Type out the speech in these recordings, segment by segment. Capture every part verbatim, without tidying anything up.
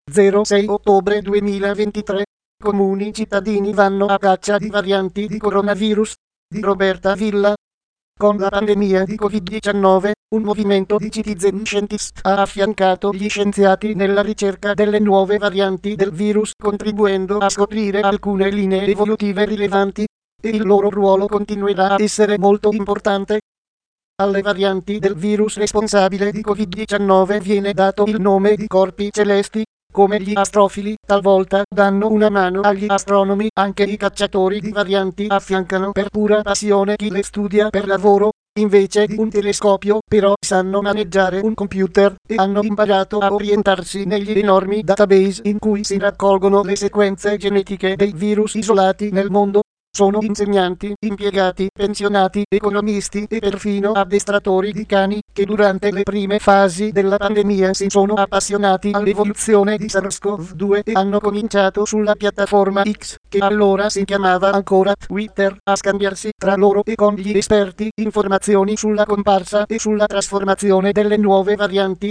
zero sei ottobre duemilaventitré. Comuni cittadini vanno a caccia di varianti di coronavirus. Di Roberta Villa. Con la pandemia di covid diciannove, un movimento di citizen scientist ha affiancato gli scienziati nella ricerca delle nuove varianti del virus, contribuendo a scoprire alcune linee evolutive rilevanti, e il loro ruolo continuerà a essere molto importante. Alle varianti del virus responsabile di covid diciannove viene dato il nome di corpi celesti. Come gli astrofili talvolta danno una mano agli astronomi, anche i cacciatori di varianti affiancano per pura passione chi le studia per lavoro. Invece di un telescopio, però, sanno maneggiare un computer e hanno imparato a orientarsi negli enormi database in cui si raccolgono le sequenze genetiche dei virus isolati nel mondo. Sono insegnanti, impiegati, pensionati, economisti e perfino addestratori di cani, che durante le prime fasi della pandemia si sono appassionati all'evoluzione di SARS-CoV due e hanno cominciato sulla piattaforma X, che allora si chiamava ancora Twitter, a scambiarsi tra loro e con gli esperti informazioni sulla comparsa e sulla trasformazione delle nuove varianti.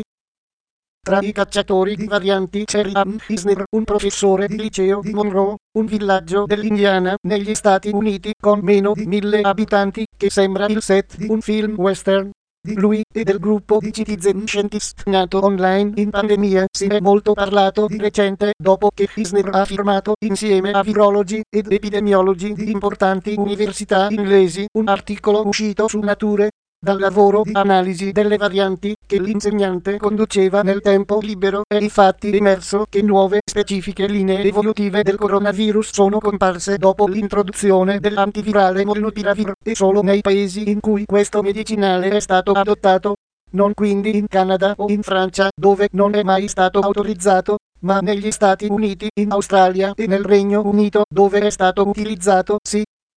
Tra i cacciatori di varianti c'è Ian Eisner, un professore di liceo di Monroe, un villaggio dell'Indiana, negli Stati Uniti, con meno di mille abitanti, che sembra il set di un film western. Di lui e del gruppo di citizen scientist nato online in pandemia si è molto parlato di recente, dopo che Eisner ha firmato, insieme a virologi ed epidemiologi di importanti università inglesi, un articolo uscito su Nature. Dal lavoro di analisi delle varianti che l'insegnante conduceva nel tempo libero è infatti emerso che nuove specifiche linee evolutive del coronavirus sono comparse dopo l'introduzione dell'antivirale Molnupiravir, e solo nei paesi in cui questo medicinale è stato adottato, non quindi in Canada o in Francia, dove non è mai stato autorizzato, ma negli Stati Uniti, in Australia e nel Regno Unito, dove è stato utilizzato, sì.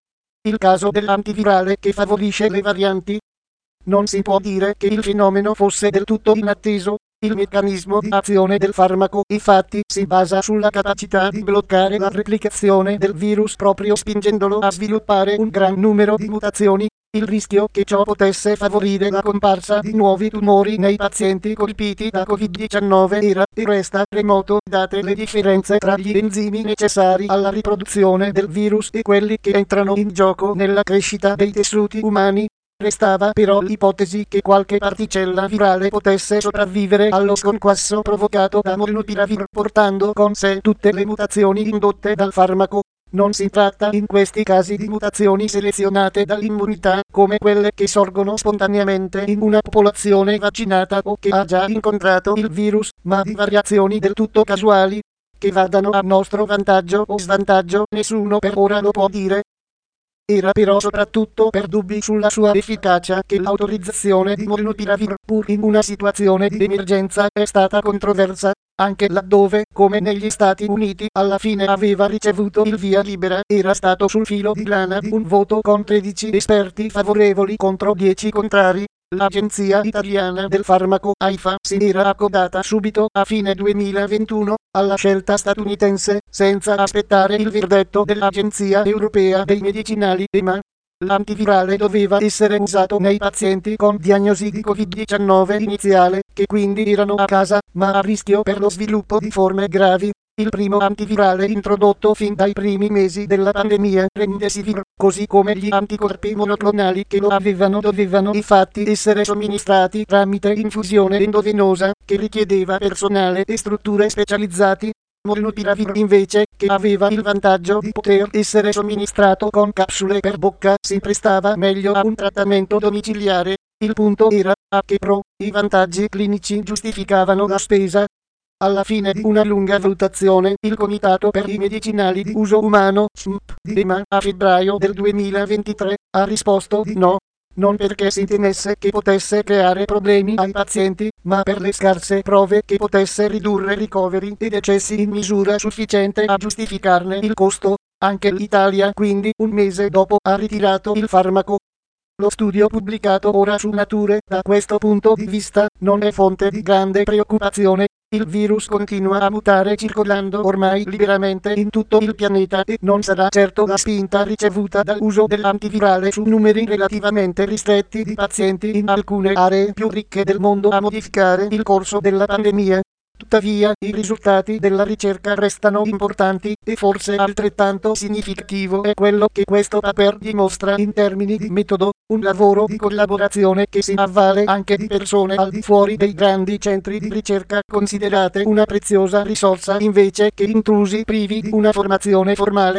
Il caso dell'antivirale che favorisce le varianti. Non si può dire che il fenomeno fosse del tutto inatteso. Il meccanismo di azione del farmaco, infatti, si basa sulla capacità di bloccare la replicazione del virus proprio spingendolo a sviluppare un gran numero di mutazioni. Il rischio che ciò potesse favorire la comparsa di nuovi tumori nei pazienti colpiti da covid diciannove era e resta remoto, date le differenze tra gli enzimi necessari alla riproduzione del virus e quelli che entrano in gioco nella crescita dei tessuti umani. Restava però l'ipotesi che qualche particella virale potesse sopravvivere allo sconquasso provocato da Molnupiravir, portando con sé tutte le mutazioni indotte dal farmaco. Non si tratta in questi casi di mutazioni selezionate dall'immunità, come quelle che sorgono spontaneamente in una popolazione vaccinata o che ha già incontrato il virus, ma di variazioni del tutto casuali. Che vadano a nostro vantaggio o svantaggio, nessuno per ora lo può dire. Era però soprattutto per dubbi sulla sua efficacia che l'autorizzazione di Molnupiravir, pur in una situazione di emergenza, è stata controversa, anche laddove, come negli Stati Uniti, alla fine aveva ricevuto il via libera, era stato sul filo di lana di un voto con tredici esperti favorevoli contro dieci contrari. L'Agenzia Italiana del Farmaco, AIFA, si era accodata subito, a fine duemilaventuno, alla scelta statunitense, senza aspettare il verdetto dell'Agenzia Europea dei Medicinali, E M A. L'antivirale doveva essere usato nei pazienti con diagnosi di covid diciannove iniziale, che quindi erano a casa, ma a rischio per lo sviluppo di forme gravi. Il primo antivirale introdotto fin dai primi mesi della pandemia, Remdesivir, così come gli anticorpi monoclonali che lo avevano, dovevano infatti essere somministrati tramite infusione endovenosa, che richiedeva personale e strutture specializzati. Molnupiravir invece, che aveva il vantaggio di poter essere somministrato con capsule per bocca, si prestava meglio a un trattamento domiciliare. Il punto era, a che pro, i vantaggi clinici giustificavano la spesa. Alla fine di una lunga valutazione, il Comitato per i Medicinali di Uso Umano, S M P, di E M A, a febbraio del duemilaventitré, ha risposto di no. Non perché si temesse che potesse creare problemi ai pazienti, ma per le scarse prove che potesse ridurre ricoveri e decessi in misura sufficiente a giustificarne il costo. Anche l'Italia, quindi, un mese dopo, ha ritirato il farmaco. Lo studio pubblicato ora su Nature, da questo punto di vista, non è fonte di grande preoccupazione. Il virus continua a mutare circolando ormai liberamente in tutto il pianeta e non sarà certo la spinta ricevuta dall'uso dell'antivirale su numeri relativamente ristretti di pazienti in alcune aree più ricche del mondo a modificare il corso della pandemia. Tuttavia, i risultati della ricerca restano importanti, e forse altrettanto significativo è quello che questo paper dimostra in termini di metodo, un lavoro di collaborazione che si avvale anche di persone al di fuori dei grandi centri di ricerca, considerate una preziosa risorsa invece che intrusi privi di una formazione formale.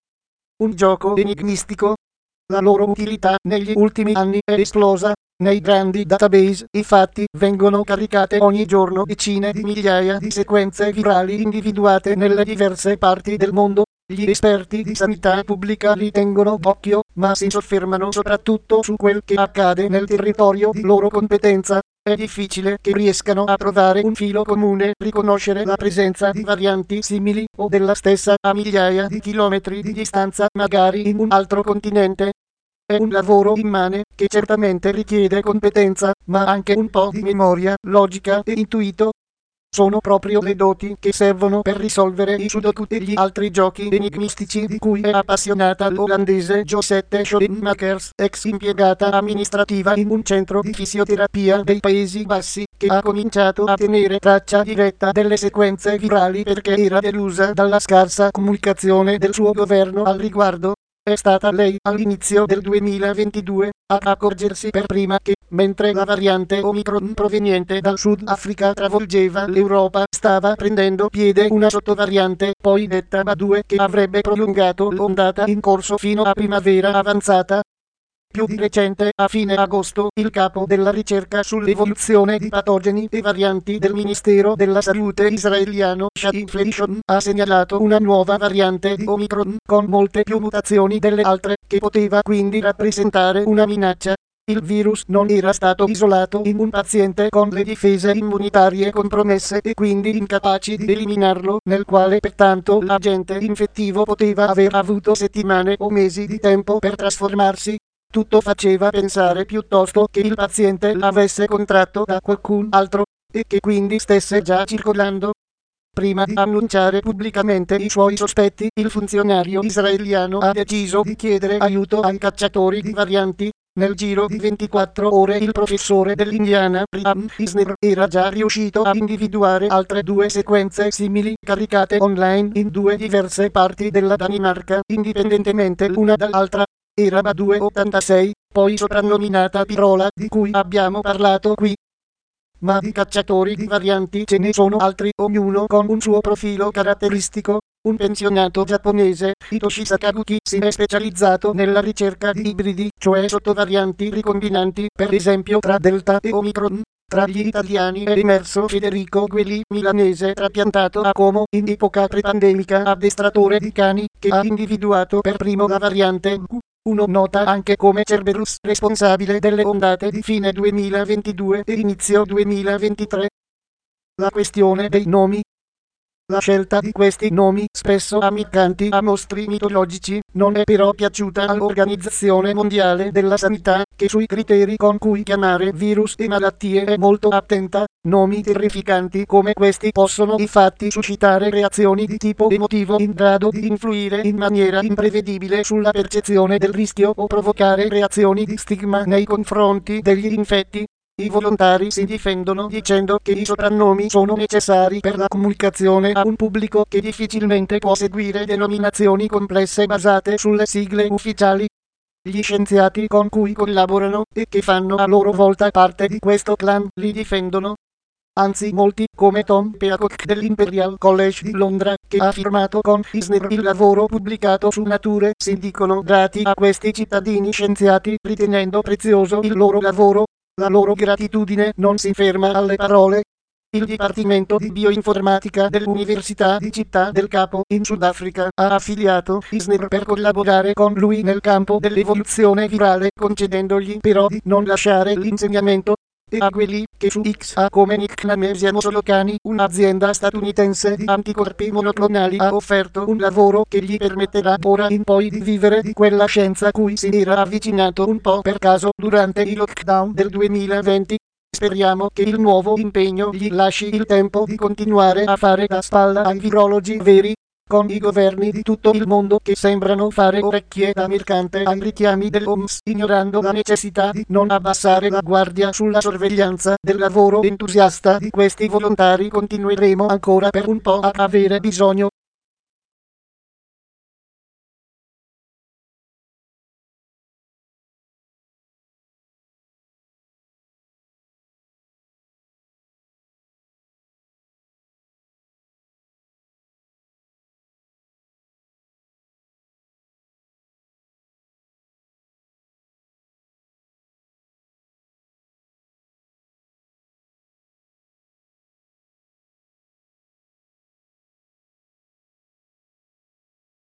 Un gioco enigmistico. La loro utilità negli ultimi anni è esplosa. Nei grandi database, infatti, vengono caricate ogni giorno decine di migliaia di sequenze virali individuate nelle diverse parti del mondo. Gli esperti di sanità pubblica li tengono d'occhio, ma si soffermano soprattutto su quel che accade nel territorio di loro competenza. È difficile che riescano a trovare un filo comune, riconoscere la presenza di varianti simili o della stessa a migliaia di chilometri di distanza, magari in un altro continente. È un lavoro immane, che certamente richiede competenza, ma anche un po' di memoria, logica e intuito. Sono proprio le doti che servono per risolvere i Sudoku e gli altri giochi enigmistici di cui è appassionata l'olandese Josette Schoenmakers, ex impiegata amministrativa in un centro di fisioterapia dei Paesi Bassi, che ha cominciato a tenere traccia diretta delle sequenze virali perché era delusa dalla scarsa comunicazione del suo governo al riguardo. È stata lei, all'inizio del duemilaventidue, ad accorgersi per prima che, mentre la variante Omicron proveniente dal Sud Africa travolgeva l'Europa, stava prendendo piede una sottovariante, poi detta B A due, che avrebbe prolungato l'ondata in corso fino a primavera avanzata. Più di recente, a fine agosto, il capo della ricerca sull'evoluzione di patogeni e varianti del Ministero della Salute israeliano Shadi Fleishon ha segnalato una nuova variante di Omicron con molte più mutazioni delle altre, che poteva quindi rappresentare una minaccia. Il virus non era stato isolato in un paziente con le difese immunitarie compromesse e quindi incapaci di eliminarlo, nel quale pertanto l'agente infettivo poteva aver avuto settimane o mesi di tempo per trasformarsi. Tutto faceva pensare piuttosto che il paziente l'avesse contratto da qualcun altro, e che quindi stesse già circolando. Prima di annunciare pubblicamente i suoi sospetti, il funzionario israeliano ha deciso di chiedere aiuto ai cacciatori di varianti. Nel giro di ventiquattro ore il professore dell'Indiana, Brian Eisner, era già riuscito a individuare altre due sequenze simili, caricate online in due diverse parti della Danimarca, indipendentemente l'una dall'altra. Era B A due ottantasei, poi soprannominata Pirola, di cui abbiamo parlato qui. Ma di cacciatori di varianti ce ne sono altri, ognuno con un suo profilo caratteristico. Un pensionato giapponese, Hitoshi Sakaguchi, si è specializzato nella ricerca di ibridi, cioè sottovarianti ricombinanti, per esempio tra Delta e Omicron. Tra gli italiani è emerso Federico Gueli, milanese trapiantato a Como in epoca prepandemica, addestratore di cani, che ha individuato per primo la variante Q uno, nota anche come Cerberus, responsabile delle ondate di fine duemilaventidue e inizio duemilaventitré. La questione dei nomi. La scelta di questi nomi, spesso amicanti a mostri mitologici, non è però piaciuta all'Organizzazione Mondiale della Sanità, che sui criteri con cui chiamare virus e malattie è molto attenta. Nomi terrificanti come questi possono infatti suscitare reazioni di tipo emotivo in grado di influire in maniera imprevedibile sulla percezione del rischio o provocare reazioni di stigma nei confronti degli infetti. I volontari si difendono dicendo che i soprannomi sono necessari per la comunicazione a un pubblico che difficilmente può seguire denominazioni complesse basate sulle sigle ufficiali. Gli scienziati con cui collaborano, e che fanno a loro volta parte di questo clan, li difendono. Anzi, molti, come Tom Peacock dell'Imperial College di Londra, che ha firmato con Eisner il lavoro pubblicato su Nature, si dicono grati a questi cittadini scienziati, ritenendo prezioso il loro lavoro. La loro gratitudine non si ferma alle parole. Il Dipartimento di Bioinformatica dell'Università di Città del Capo, in Sudafrica, ha affiliato Eisner per collaborare con lui nel campo dell'evoluzione virale, concedendogli però di non lasciare l'insegnamento. E a quelli che su X ha come nickname Siamo Solo Cani, un'azienda statunitense di anticorpi monoclonali, ha offerto un lavoro che gli permetterà ora in poi di vivere di quella scienza cui si era avvicinato un po' per caso durante i lockdown del duemilaventi. Speriamo che il nuovo impegno gli lasci il tempo di continuare a fare da spalla ai virologi veri. con i governi di tutto il mondo che sembrano fare orecchie da mercante ai richiami dell'O M S, ignorando la necessità di non abbassare la guardia sulla sorveglianza del lavoro entusiasta di questi volontari. Continueremo ancora per un po' a avere bisogno